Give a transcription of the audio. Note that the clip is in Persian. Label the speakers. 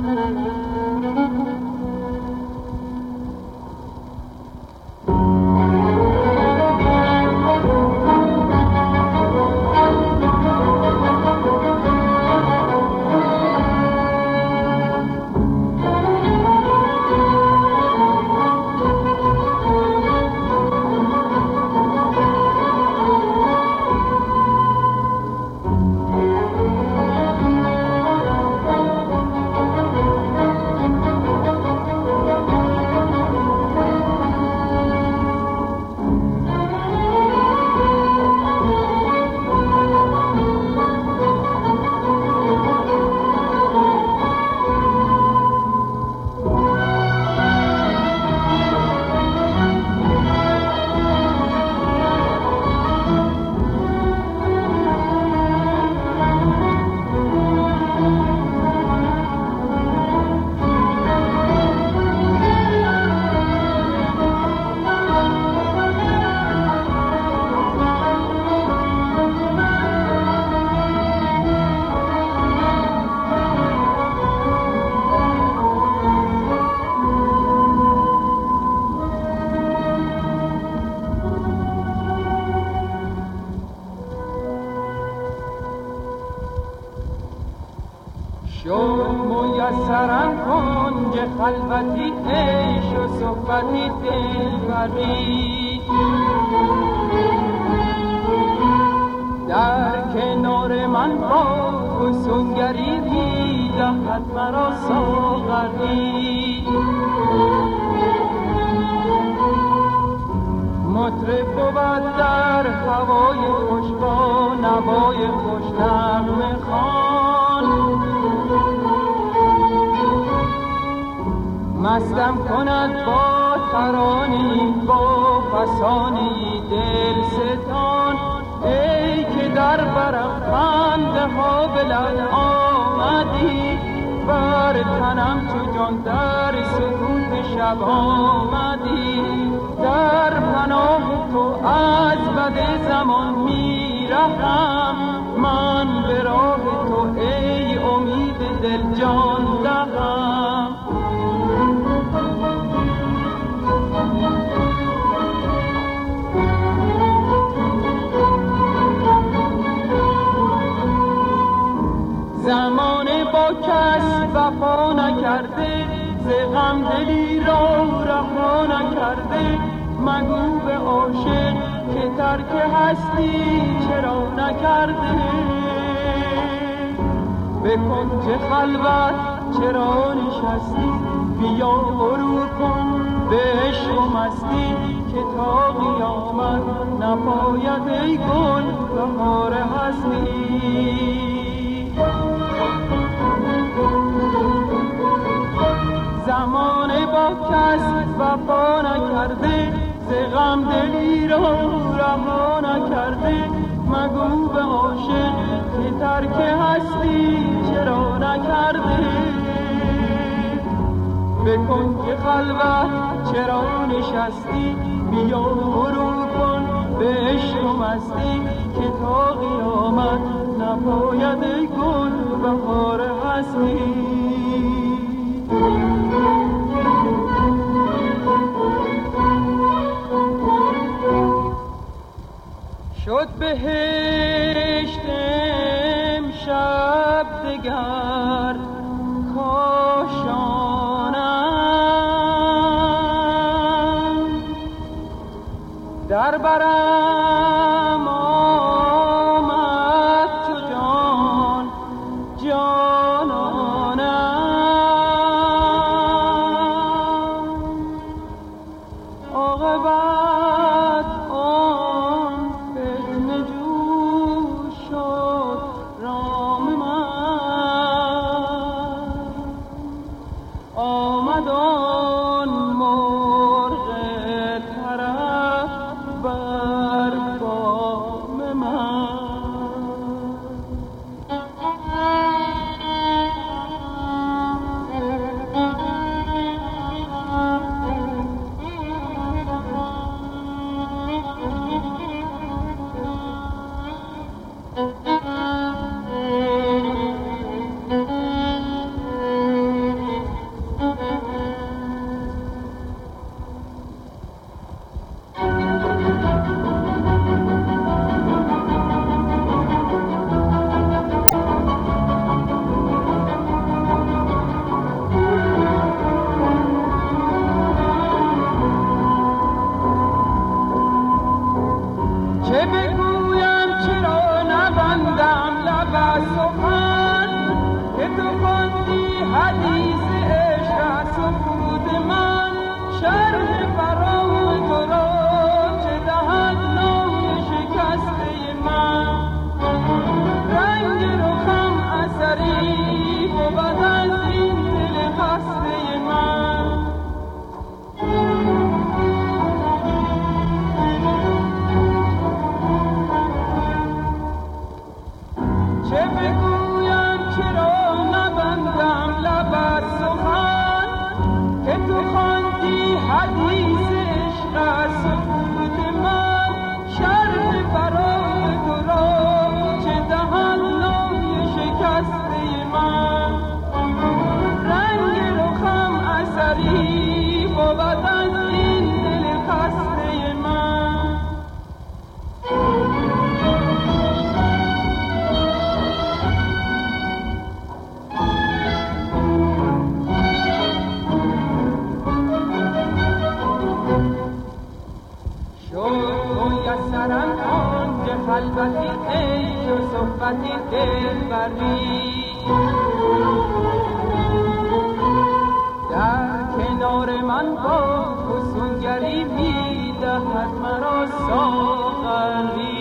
Speaker 1: شد میسرم کنج خلوتی عیش و صحبتی دلبری، در کنار من با فسونگری میدهد مرا ساغری. مطرب بود در هوای خوش با نوای خوش نغمه خوان، مستم کند با ترانه‌ای با فسانه‌ای دل ستان. ای که در برم خنده ها به لب آمدی، بر تنم چو جان در سکوت شب آمدی. در پناه تو از بد زمان میرهم، من به راه تو ای امید دل جان دهم. زمانه با کس وفا نکرده، ز غم دلی را رها نکرده. مگو به عاشق که ترک هستی چرا نکرده. به کنج خلوت چرا نشستی، بیا غرور کن به عشق و مستی. که تا قیامت نپاید ای گل بهار هستی. زمانه با کس وفا نکرده، ز غم دلی را رها نکرده. مگو به عاشق که ترک هستی چرا نکرده. به کنج خلوت چرا نشستی، بیا غرور کن به عشق و مستی. که تا قیامت نپاید ای گل بهار هستی. شد بهشت امشب دگر کاشانم، در برم آمد چو جان جانانم. عاقبت آن فتنه جوش شد رام من، آمد آن مرغ طرف بر خواندی حدیث عشق از سکوت من، شرح فرام تو را چه دهد نام شکسته من. رنگ رخم اثری بود از این دل خسته من. چه بگویم چرا نبندم لب از سخن، که تو خواندی حدیث عشق از سکوت من، شرح فرام تو را چه دهد نام شکسته من. رنگ رخم اثری بود از این دل خسته من. میسرم آن که خلوتی عیش و صحبتی دلبری، در کنار من با فسونگری میدهد مرا ساغری.